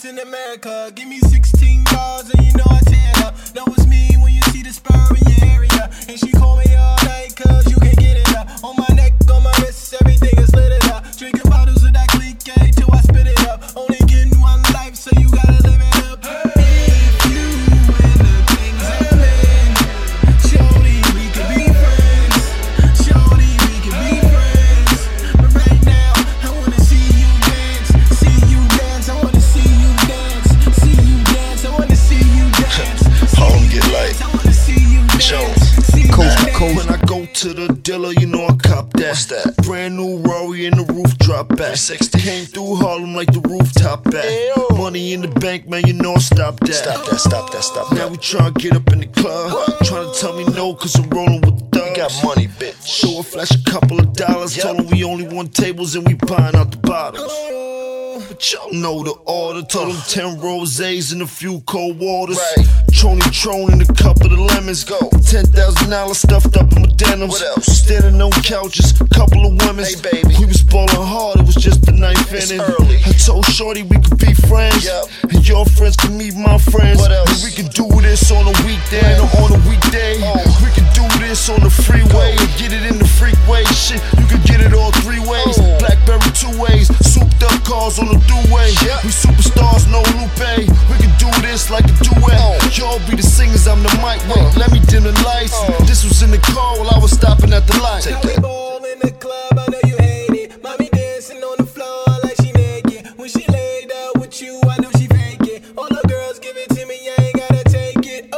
in America. Give me 16 bars and you know I tear it up. Know it's me when you see the spur in your area. And she call me all night cause you can't get it up. On my neck, on my wrist, everything is lit it up. Drinking bottles of that clique till I spit it up. Only getting one life so you gotta live it up. If you and the things I'm in, shorty, we could be friends. Shorty, we could be friends. But right now, I wanna see you dance. See you dance, I wanna see you dance. See you dance, I wanna see you dance. Home get light. I wanna see you dance. Coast to coast. When I go to the dealer, you know I cop that. What's that? Brand new Rory in the roof drop back. 360. Came through Harlem like the rooftop back. Ayo. Money in the bank, man, you know I stop that. Stop that, stop that, stop Now that. we tryna get up in the club. Tryna tell me no, cause I'm rolling with thugs. We got money, bitch. So I flash a couple of dollars. Yep. Told them we only want tables and we buying out the bottles. But y'all know the order. Told them 10 rosés and a few cold waters. Right. Tron and a cup of the lemons. Go. $10,000 stuffed up in my denims. What else? Standing on couches, couple of women. Hey, baby. We was ballin' hard, it was just the ninth It's inning. early. I told Shorty we could be friends. Yep. And your friends can meet my friends. What else? And we can do this on a weekday or on a weekday. Oh. We can do this on the freeway and get it in the freeway. Shit, you can get it all 3 ways. Oh. Blackberry 2 ways, souped up cars on the throughway. Yep. We superstars, no Lupe. We can do this like a duet. Oh. Y'all be the singers, I'm the mic. Wait, let me dim the lights. This was in the car while I was stopping at the light. Now we ball in the club, I know you hate it. Mommy dancing on the floor like she naked. When she laid up with you, I know she fake it. All the girls give it to me, I ain't gotta take it.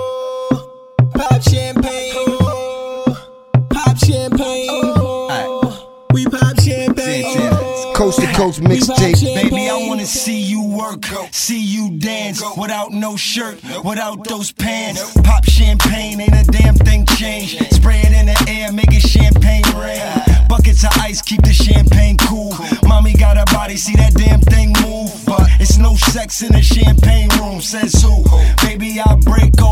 Oh, pop champagne. Oh, pop champagne. Oh, we pop champagne. Coast to coast mixtape. Baby, I wanna see you work, see you dance without no shirt, without those pants. Pop champagne, ain't a damn thing changed. Spray it in the air, make it champagne rain. Buckets of ice, keep the champagne cool. Mommy got a body, see that damn thing move. But it's no sex in the champagne room, says who? Baby, I break all